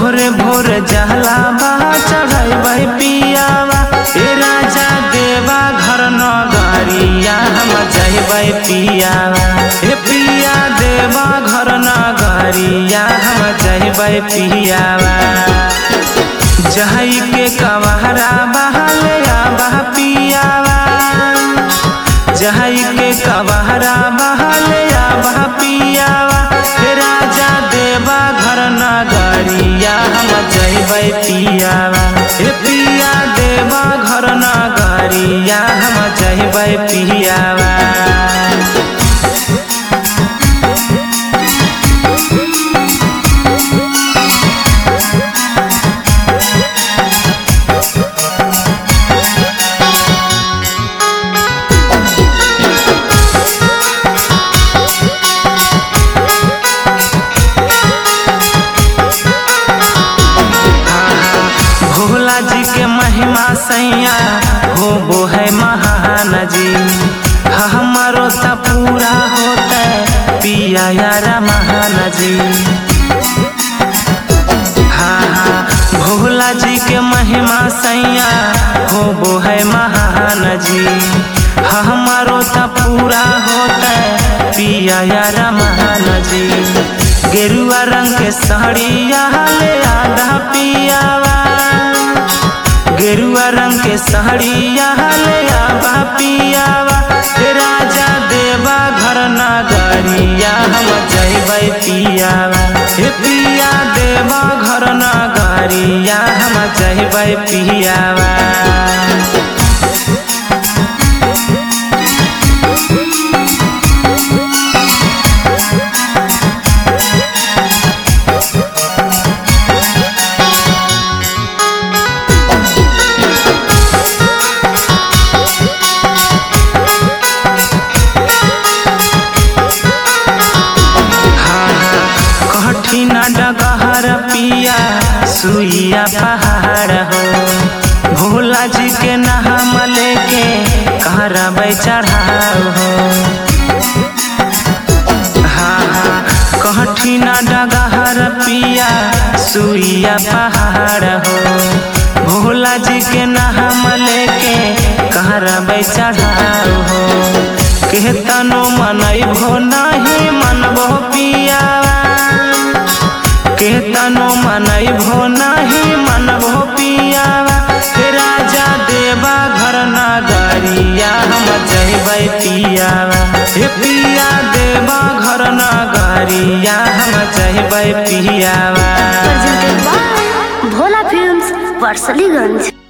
भोरे भोरे जहला बहा चढ़ाई पियावा ए राजा देवा घर नगरिया हम जइबै पियावा ए पिया देवा घर नगरिया हम जइबै पियावा जहई के कवहरा बहले आबह पियावा जहई के कवहरा बहले आबह पियावा राजा देवा घर नगरिया हम जइबै पियावा ए पिया देवा घर नगरिया हम जइबै पियावा भोला जी के महिमा सैया हो वो है महान जी हमारो ता पूरा होता पिया यार महान जी। हाँ भोला जी के महिमा सैया हो वो है महान जी हमारो ता पूरा होता पिया यार महान जी। गेरुआ रंग के साड़िया ले आधा पियावा गेरुआ रंग के साड़िया ले आबा पियावा राजा देवा घर नगरिया हम जइबै पियावा हे पिया देवा घर नगरिया हम जइबै पियावा। कठिन डगहर पिया सुइया पहाड़ हो भोला जी के नाम लेके करबै चढ़ाव हो। हाँ कठिन डगहर पिया सुइया पहाड़ हो भोला जी के नाम लेके करबै चढ़ाव हो। केतनो मनैबो नहीं मनबो पियावा केतनो मनैबो नहीं मनबो पियावा राजा देवा घर नगरिया हम जइबै पियावा हे पिया देवा घर नगरिया हम जइबै पियावा। भोला फिल्म्स, वर्सलीगंज।